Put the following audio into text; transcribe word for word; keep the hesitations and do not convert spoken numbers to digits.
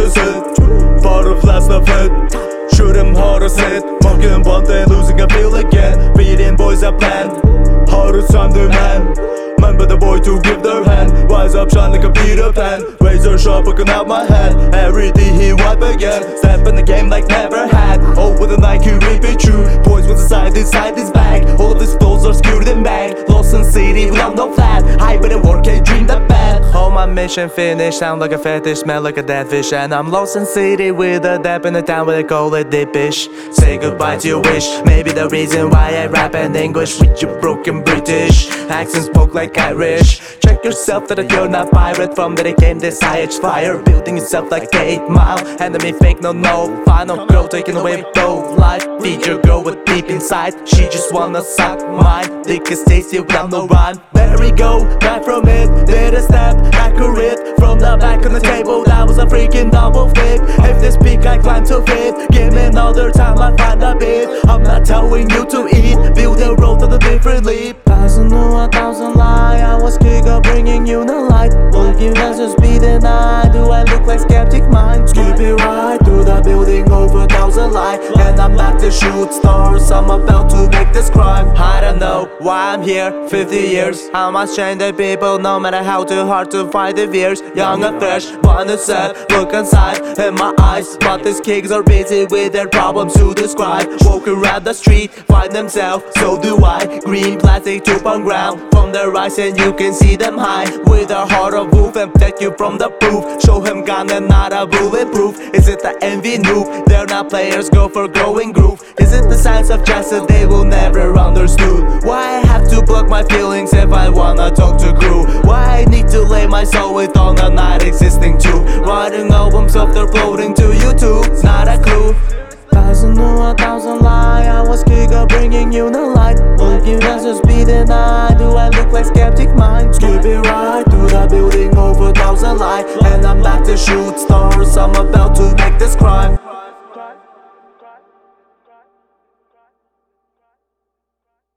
is it? Part of last of it. Shoot him hard as hit. Marking one day, losing I feel again. Beating boys I plan. Hard as time the man. Remember the boy to give their hand. Rise up, shine like a Peter Pan. Razor sharp poking out my hand. Every day he wipe again. Step in the game like never had. Oh, with a Nike rip it true. Boys with the side inside his bag. All of his clothes are skewed in bag. Lost in city without no flat. I better work and dream that bad. Oh, my mission finished. Sound like a fetish, smell like a dead fish. And I'm lost in city with a dap in the town where they call it dippish. Say goodbye to your wish. Maybe the reason why I rap in English with your broken British accent spoke like Irish. Check yourself that you're not pirate. From that it came this I H fire. Building yourself like eight mile. Enemy fake, no no. Final girl taking away dough. Life feed your girl with deep inside. She just wanna suck mine. Dick is tasty without no rhyme. There we go, back from it. Did a step, accurate. From the back of the table, that was a freaking double flip. If this peak I climb to fit, give me another time I find a bit. I'm not telling you to eat. Build a road to the different leap. Thousand knew a thousand lie. I was kick up bringing you the light. Looking at the speed and I do I look like skeptic mind. Skip it right through the building over a thousand light. And I'm back to shoot stars. I'm about to make this crime. I don't know why I'm here. Fifty years. How much change the people, no matter how too hard to fight the fears. Young and fresh, one is sad. Look inside in my eyes. But these kids are busy with their problems to describe. Walk around the street, find themselves, so do I. Green plastic tube on ground. From their eyes and you can see them high. With a heart of wolf and protect you from the proof. Show him gun and not a bulletproof. Is it the envy noob? They're not players, go for growing groove. Is it the signs of justice they will never understood? Why I have to block my feelings if I wanna talk to crew? Why I need to lay my soul with on a not existing too? Writing albums after uploading to YouTube, it's not a clue. Thousand knew a thousand lie. I was kick up bringing you the light. Looking at the speed and I do I look like skeptic mind. Skip it right through the building over a thousand light. And I'm back to shoot stars. I'm about to make this crime.